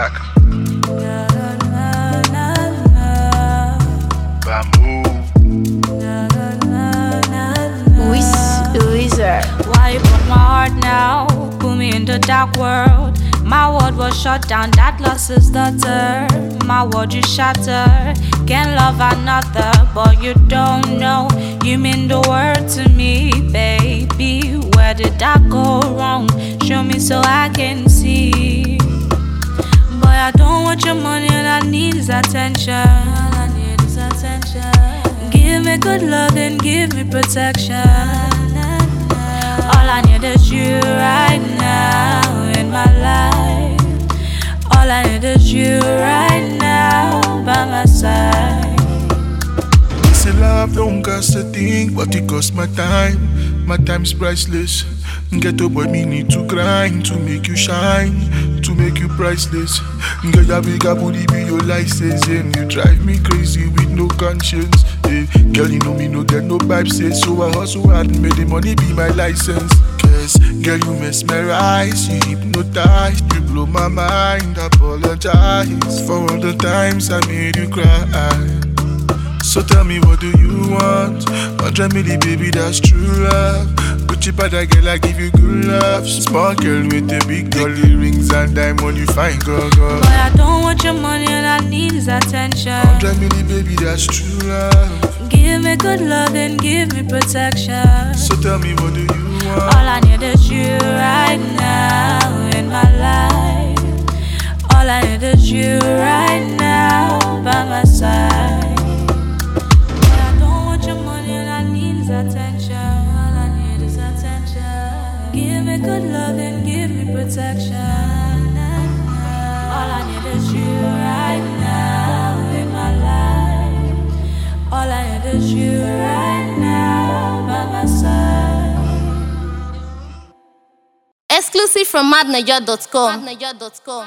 back. Bamboo. Wizard. Why you broke my heart now? Put me in the dark world. My world was shut down, that loss is the third. My world you shattered. Can't love another, but you don't know. You mean the world to me, baby. Where did I go wrong? Show me so I can see. Boy, I don't want your money, all I need is attention. All I need is attention. Give me good love and give me protection. All I need is you right now in my life. All I need is you right now by my side. Say love don't cost a thing, but it costs my time. My time's priceless. Get up boy, me need to grind to make you shine, to make you priceless. Get your bigger booty be your license, and you drive me crazy with no conscience. Hey, girl, you know me no get no vibes, so I hustle hard and make the money be my license. Cause girl, you mesmerize, you hypnotize, you blow my mind. Apologize for all the times I made you cry. So tell me, what do you want? 100 million, baby, that's true love. Gucci bad girl, I give you good love. Small girl with the big dolly rings and diamond, you fine, girl. Boy, I don't want your money, all I need is attention. 100 million, baby, that's true love. Give me good love and give me protection. So tell me, what do you want? All I need is you right now in my life. All I need is you right now by my side. But I don't want your money, all I need is attention. All I need is attention. Give me good love and give me protection. All I need is you right now in my life. All I need is you right now by my side. Exclusive from madniger.com.